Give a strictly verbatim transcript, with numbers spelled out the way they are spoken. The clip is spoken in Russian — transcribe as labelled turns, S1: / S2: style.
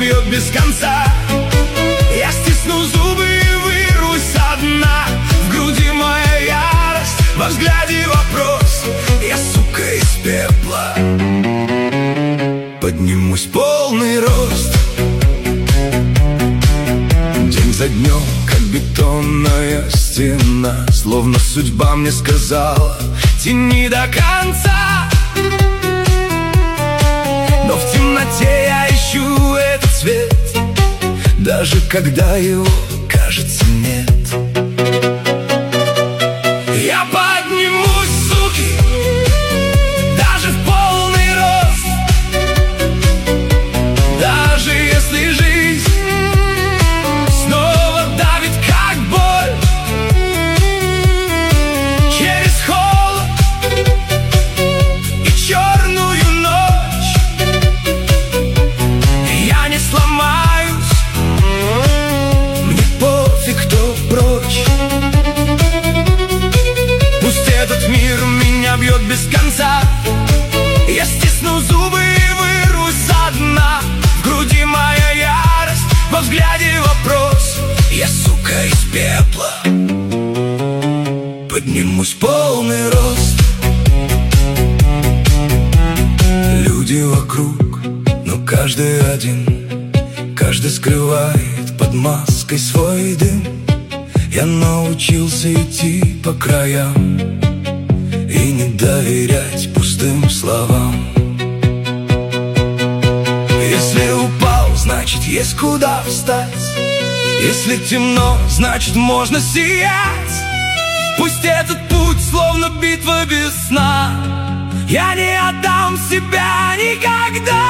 S1: бьет без конца. Я стисну зубы и вырвусь со дна. В груди моя ярость, во взгляде вопрос. Я, сука, из пепла поднимусь в полный рост. День за днем, как бетонная стена, словно судьба мне сказала: тяни до конца. Но в темноте я ищу этот свет, даже когда его, кажется, нет. Я поднимусь, суки, даже в полный рост. Даже если жизнь снова давит как боль, через холод и черную ночь, я не сломаюсь, мне пофиг, кто прочь. Пусть этот мир меня бьет без конца, я стисну зубы и вырвусь со дна. В груди моя ярость, во взгляде вопрос. Я, сука, из пепла поднимусь в полный рост. Люди вокруг, но каждый один, каждый скрывает под маской свой дым. Я научился идти по краям и не доверять пустым словам. Если упал, значит, есть куда встать. Если темно, значит, можно сиять. Пусть этот путь словно битва без сна, я не отдам себя никогда.